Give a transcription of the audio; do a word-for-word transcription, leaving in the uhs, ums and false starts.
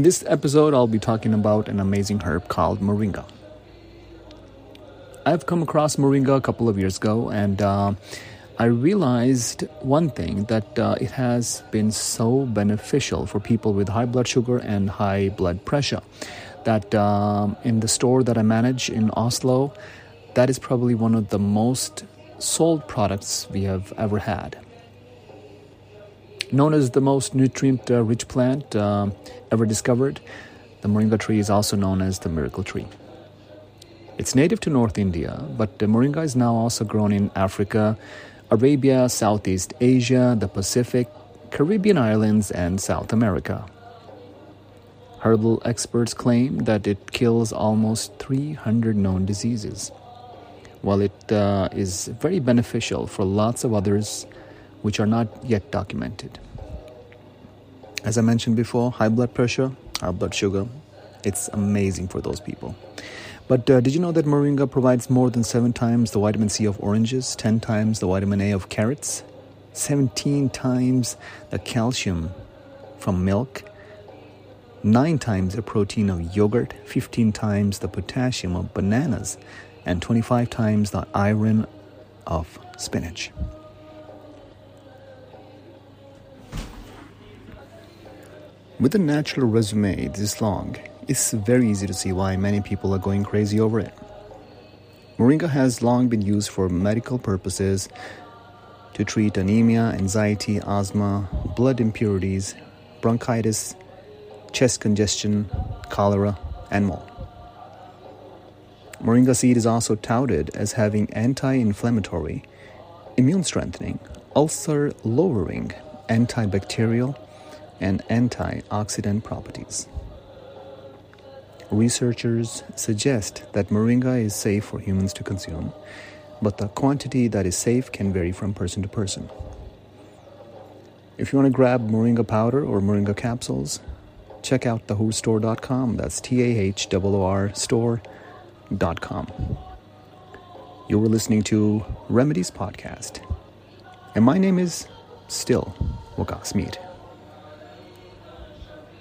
In this episode, I'll be talking about an amazing herb called moringa. I've come across moringa a couple of years ago, and uh, I realized one thing, that uh, it has been so beneficial for people with high blood sugar and high blood pressure, that um, in the store that I manage in Oslo, that is probably one of the most sold products we have ever had. Known as the most nutrient-rich plant uh, ever discovered, the moringa tree is also known as the miracle tree. It's native to North India, but the moringa is now also grown in Africa, Arabia, Southeast Asia, the Pacific, Caribbean islands, and South America. Herbal experts claim that it kills almost three hundred known diseases, while it uh, is very beneficial for lots of others which are not yet documented. As I mentioned before, high blood pressure, high blood sugar, it's amazing for those people. But uh, did you know that moringa provides more than seven times the vitamin C of oranges, ten times the vitamin A of carrots, seventeen times the calcium from milk, nine times the protein of yogurt, fifteen times the potassium of bananas, and twenty-five times the iron of spinach? With a natural resume this long, it's very easy to see why many people are going crazy over it. Moringa has long been used for medical purposes to treat anemia, anxiety, asthma, blood impurities, bronchitis, chest congestion, cholera, and more. Moringa seed is also touted as having anti-inflammatory, immune-strengthening, ulcer-lowering, antibacterial, and antioxidant properties. Researchers suggest that moringa is safe for humans to consume, but the quantity that is safe can vary from person to person. If you want to grab moringa powder or moringa capsules, check out tahor store dot com. That's T A H O O R store dot com. You were listening to Remedies Podcast, and my name is still Waqas Mead.